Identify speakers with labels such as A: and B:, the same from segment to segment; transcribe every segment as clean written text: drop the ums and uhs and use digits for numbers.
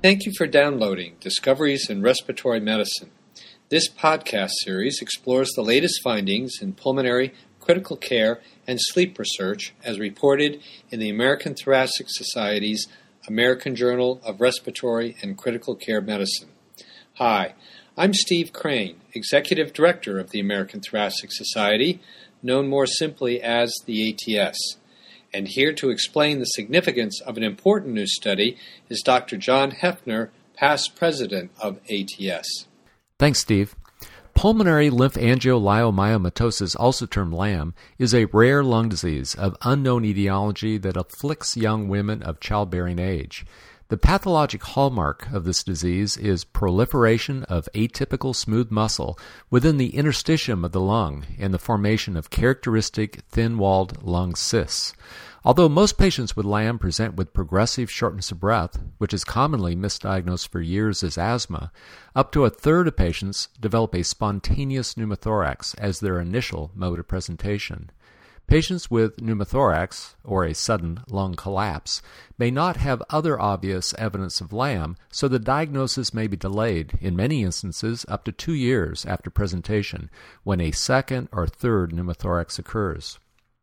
A: Thank you for downloading Discoveries in Respiratory Medicine. This podcast series explores the latest findings in pulmonary, critical care, and sleep research as reported in the American Thoracic Society's American Journal of Respiratory and Critical Care Medicine. Hi, I'm Steve Crane, Executive Director of the American Thoracic Society, known more simply as the ATS. And here to explain the significance of an important new study is Dr. John Heffner, past president of ATS.
B: Thanks, Steve. Pulmonary lymphangioliomyomatosis, also termed LAM, is a rare lung disease of unknown etiology that afflicts young women of childbearing age. The pathologic hallmark of this disease is proliferation of atypical smooth muscle within the interstitium of the lung and the formation of characteristic thin-walled lung cysts. Although most patients with LAM present with progressive shortness of breath, which is commonly misdiagnosed for years as asthma, up to a third of patients develop a spontaneous pneumothorax as their initial mode of presentation. Patients with pneumothorax, or a sudden lung collapse, may not have other obvious evidence of LAM, so the diagnosis may be delayed, in many instances up to 2 years after presentation, when a second or third pneumothorax occurs.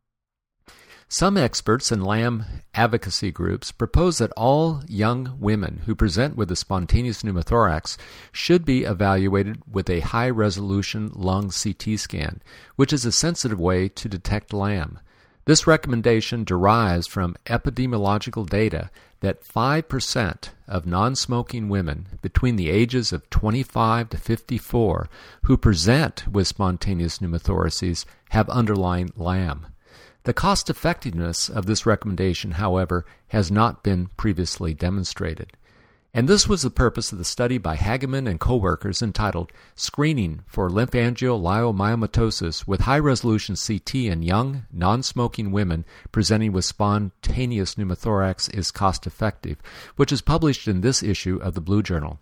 B: Some experts in LAM advocacy groups propose that all young women who present with a spontaneous pneumothorax should be evaluated with a high-resolution lung CT scan, which is a sensitive way to detect LAM. This recommendation derives from epidemiological data that 5% of non-smoking women between the ages of 25 to 54 who present with spontaneous pneumothoraces have underlying LAM. The cost-effectiveness of this recommendation, however, has not been previously demonstrated. And this was the purpose of the study by Hagemann and co-workers entitled Screening for Lymphangioliomyomatosis with High-Resolution CT in Young, Non-Smoking Women Presenting with Spontaneous Pneumothorax is Cost-Effective, which is published in this issue of the Blue Journal.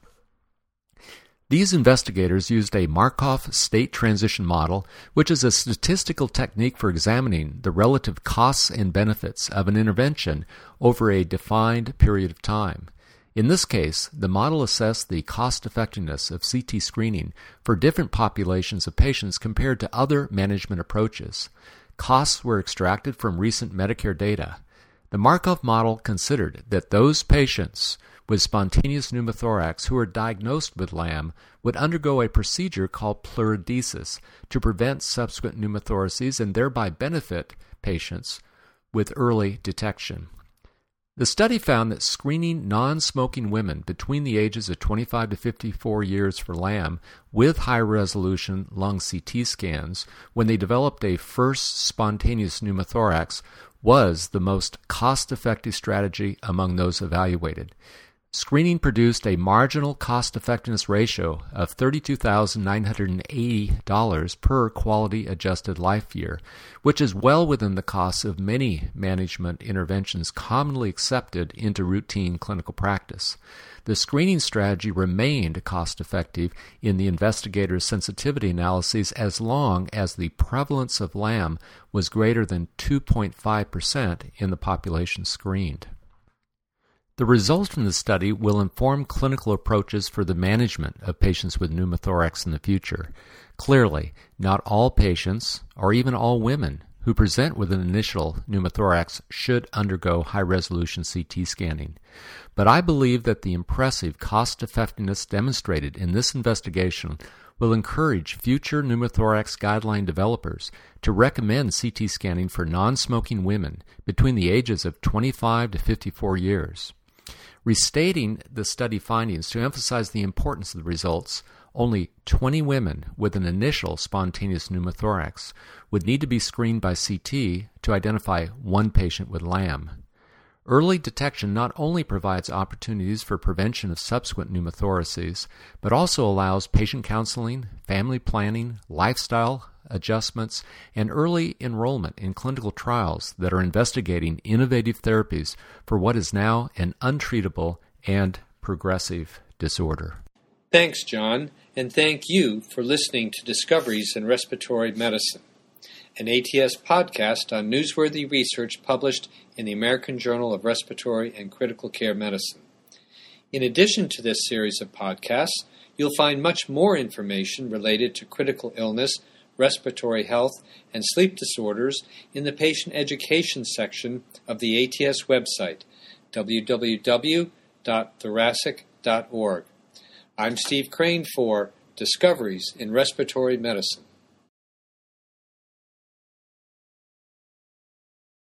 B: These investigators used a Markov state transition model, which is a statistical technique for examining the relative costs and benefits of an intervention over a defined period of time. In this case, the model assessed the cost-effectiveness of CT screening for different populations of patients compared to other management approaches. Costs were extracted from recent Medicare data. The Markov model considered that those patients with spontaneous pneumothorax who are diagnosed with LAM would undergo a procedure called pleurodesis to prevent subsequent pneumothoraces and thereby benefit patients with early detection. The study found that screening non-smoking women between the ages of 25 to 54 years for LAM with high-resolution lung CT scans when they developed a first spontaneous pneumothorax was the most cost-effective strategy among those evaluated. Screening produced a marginal cost-effectiveness ratio of $32,980 per quality-adjusted life year, which is well within the costs of many management interventions commonly accepted into routine clinical practice. The screening strategy remained cost-effective in the investigators' sensitivity analyses as long as the prevalence of LAM was greater than 2.5% in the population screened. The results from the study will inform clinical approaches for the management of patients with pneumothorax in the future. Clearly, not all patients, or even all women, who present with an initial pneumothorax should undergo high-resolution CT scanning. But I believe that the impressive cost-effectiveness demonstrated in this investigation will encourage future pneumothorax guideline developers to recommend CT scanning for non-smoking women between the ages of 25 to 54 years. Restating the study findings to emphasize the importance of the results, only 20 women with an initial spontaneous pneumothorax would need to be screened by CT to identify one patient with LAM. Early detection not only provides opportunities for prevention of subsequent pneumothoraces, but also allows patient counseling, family planning, lifestyle adjustments, and early enrollment in clinical trials that are investigating innovative therapies for what is now an untreatable and progressive disorder.
A: Thanks, John, and thank you for listening to Discoveries in Respiratory Medicine, an ATS podcast on newsworthy research published in the American Journal of Respiratory and Critical Care Medicine. In addition to this series of podcasts, you'll find much more information related to critical illness, respiratory health, and sleep disorders in the patient education section of the ATS website, www.thoracic.org. I'm Steve Crane for Discoveries in Respiratory Medicine.